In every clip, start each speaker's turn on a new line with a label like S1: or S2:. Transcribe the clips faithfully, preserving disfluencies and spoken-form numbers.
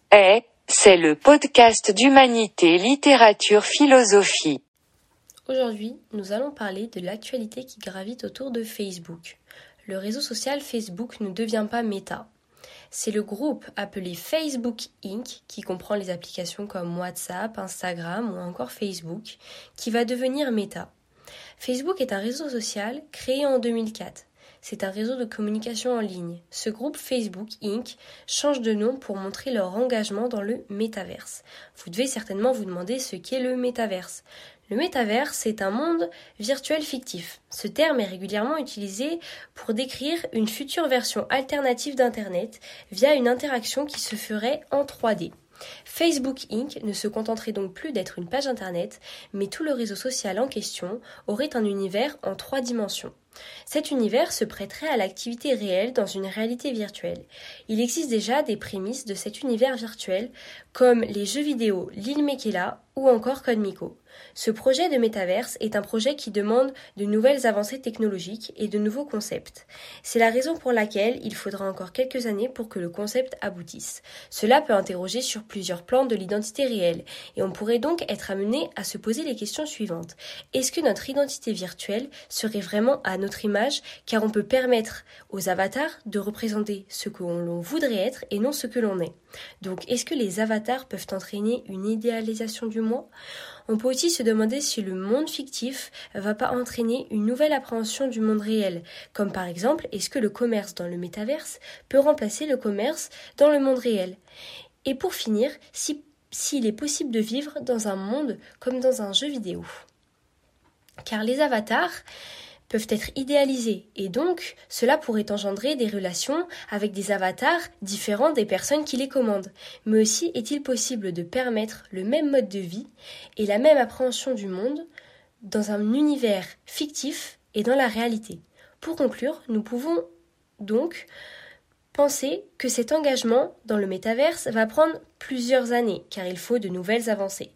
S1: Eh, c'est le podcast d'Humanité, Littérature, Philosophie.
S2: Aujourd'hui, nous allons parler de l'actualité qui gravite autour de Facebook. Le réseau social Facebook ne devient pas Meta. C'est le groupe appelé Facebook incorporé, qui comprend les applications comme WhatsApp, Instagram ou encore Facebook, qui va devenir Meta. Facebook est un réseau social créé en deux mille quatre. C'est un réseau de communication en ligne. Ce groupe Facebook incorporé change de nom pour montrer leur engagement dans le métaverse. Vous devez certainement vous demander ce qu'est le métaverse. Le métaverse est un monde virtuel fictif. Ce terme est régulièrement utilisé pour décrire une future version alternative d'Internet via une interaction qui se ferait en trois D. Facebook incorporé ne se contenterait donc plus d'être une page Internet, mais tout le réseau social en question aurait un univers en trois dimensions. Cet univers se prêterait à l'activité réelle dans une réalité virtuelle. Il existe déjà des prémices de cet univers virtuel, comme les jeux vidéo Lil Miquela ou encore CodeMiko. Ce projet de métaverse est un projet qui demande de nouvelles avancées technologiques et de nouveaux concepts. C'est la raison pour laquelle il faudra encore quelques années pour que le concept aboutisse. Cela peut interroger sur plusieurs plans de l'identité réelle, et on pourrait donc être amené à se poser les questions suivantes. Est-ce que notre identité virtuelle serait vraiment à notre image, car on peut permettre aux avatars de représenter ce que l'on voudrait être et non ce que l'on est. Donc, est-ce que les avatars peuvent entraîner une idéalisation du moi ? On peut aussi se demander si le monde fictif va pas entraîner une nouvelle appréhension du monde réel, comme par exemple, est-ce que le commerce dans le métaverse peut remplacer le commerce dans le monde réel ? Et pour finir, si, s'il est possible de vivre dans un monde comme dans un jeu vidéo. Car les avatars peuvent être idéalisés et donc cela pourrait engendrer des relations avec des avatars différents des personnes qui les commandent. Mais aussi est-il possible de permettre le même mode de vie et la même appréhension du monde dans un univers fictif et dans la réalité. Pour conclure, nous pouvons donc penser que cet engagement dans le métaverse va prendre plusieurs années car il faut de nouvelles avancées.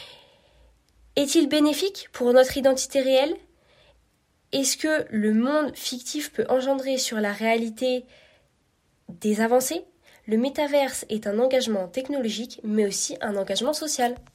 S2: Est-il bénéfique pour notre identité réelle ? Est-ce que le monde fictif peut engendrer sur la réalité des avancées ? Le métaverse est un engagement technologique, mais aussi un engagement social.